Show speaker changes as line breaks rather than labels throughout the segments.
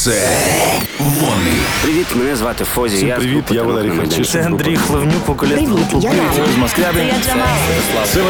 Це вони.
Привіт, мене звати Фозі.
Всім привіт, я Валерій Харчишин.
Це Андрій Хлевнюк, вокаліст групи
З Москви. Це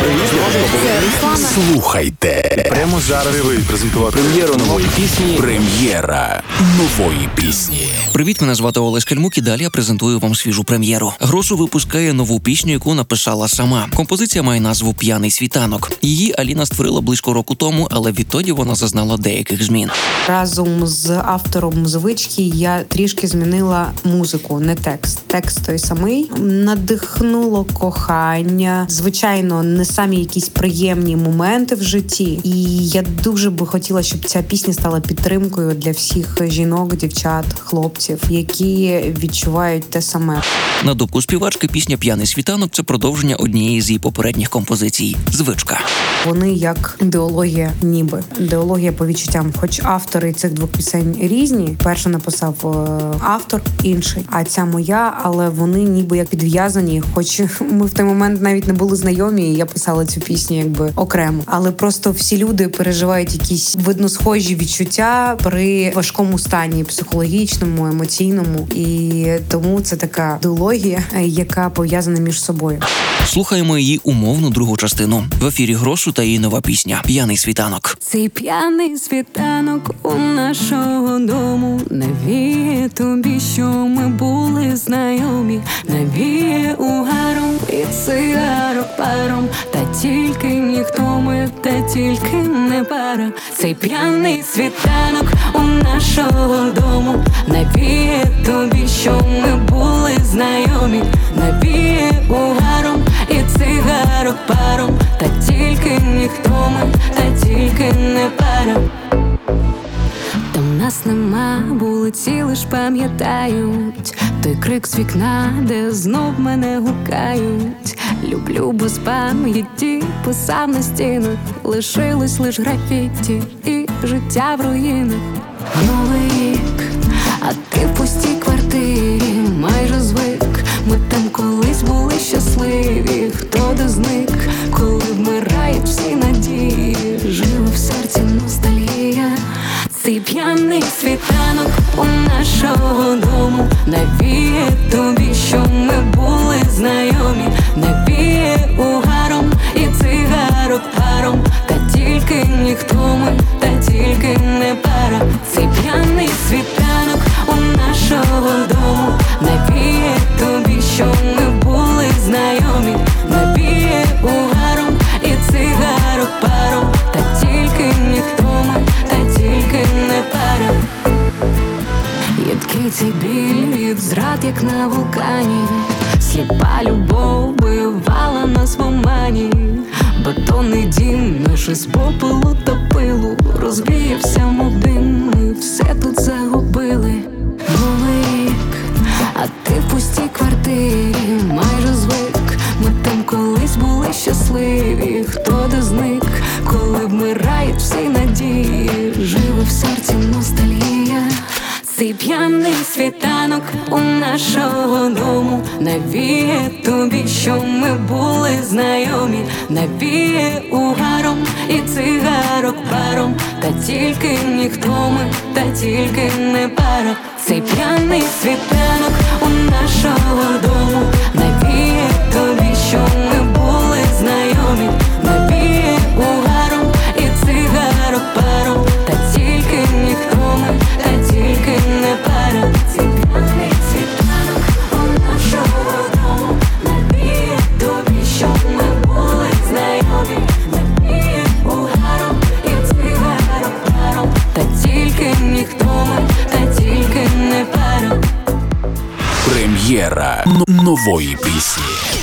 Слухайте.
Прямо зараз презентувати
Прем'єру нової пісні. Прем'єра нової пісні.
Привіт, мене звати Олесь Кальмук і далі я презентую вам свіжу прем'єру. Гросу випускає нову пісню, яку написала сама. Композиція має назву «П'яний світанок». Її Аліна створила близько року тому, але відтоді вона зазнала деяких змін.
Разом з автором звички я трішки змінила музику, не текст. Текст той самий. Надихнуло кохання. Звичайно, не самі якісь приємні моменти в житті. І я дуже би хотіла, щоб ця пісня стала підтримкою для всіх жінок, дівчат, хлопців, які відчувають те саме.
На думку співачки, пісня «П'яний світанок» – це продовження однієї з її попередніх композицій «Звичка».
Вони як ідеологія, ніби. Ідеологія по відчуттям. Хоч автори цих двох пісень різні. Перший написав автор, інший. А ця моя, але вони ніби як підв'язані. Хоч ми в той момент навіть не були знайомі, і я писала цю пісню якби окремо. Але просто всі люди переживають якісь, видно, схожі відчуття при важкому стані, психологічному, емоційному. І тому це така ідеологія, яка пов'язана між собою.
Слухаємо її умовну другу частину. В ефірі Гросу та її нова пісня «П'яний світанок».
Цей п'яний світанок у нашого дому навіє тобі, що ми були знайомі, навіє угаром і цигарок паром, та тільки ніхто ми, та тільки не пара. Цей п'яний світанок у нашого дому навіє тобі, що ми були знайомі, навіє угаром і цигарок паром, та тільки ніхто ми, та тільки не пара. Там нас нема, вулиці лиш пам'ятають той крик з вікна, де знов мене гукають. Люблю без пам'яті, писав на стінах, лишилось лиш графіті і життя в руїнах. Новий рік, а ти в пустій квартирі, майже звик. Ми там колись були щасливі, хто де зник, коли вмирають всі надії, живе в серці ностальгія. Цей п'яний світанок у нашого дому навіє тобі, що ми були знайомі, навіє угаром і цигарок паром, та тільки ніхто ми, та тільки не пара. Цей п'яний світанок у нашого дому навіє тобі, що ми були знайомі, навіє угаром і цигарок паром, та тільки ніхто ми, та тільки не пара. Їдкий цей біль від зрад, як на вулкані, сліпа любов бивала нас в омані. Бетонний дім наш із попелу та пилу розвіявся, мов дим, ми все тут загубили. Новий рік, а ти в пустій квартирі, майже звик. Ми там колись були щасливі, хто де зник, коли вмирають всі надії, живе в серці ностальгія. Цей п'яний світанок у нашого дому навіє тобі, що ми були знайомі, навіє угаром і цигарок паром, та тільки ніхто ми, та тільки не пара. Цей п'яний світанок у нашого дому навіє тобі, що ми були знайомі, навіє угаром і цигарок паром, та тільки ніхто ми, та тільки не пара. Цей п'яний світанок у нашого дому навіє тобі, що ми були знайомі, навіє угаром і цигарок паром, та тільки ніхто ми, та тільки не пара.
Прем'єра нової пісні.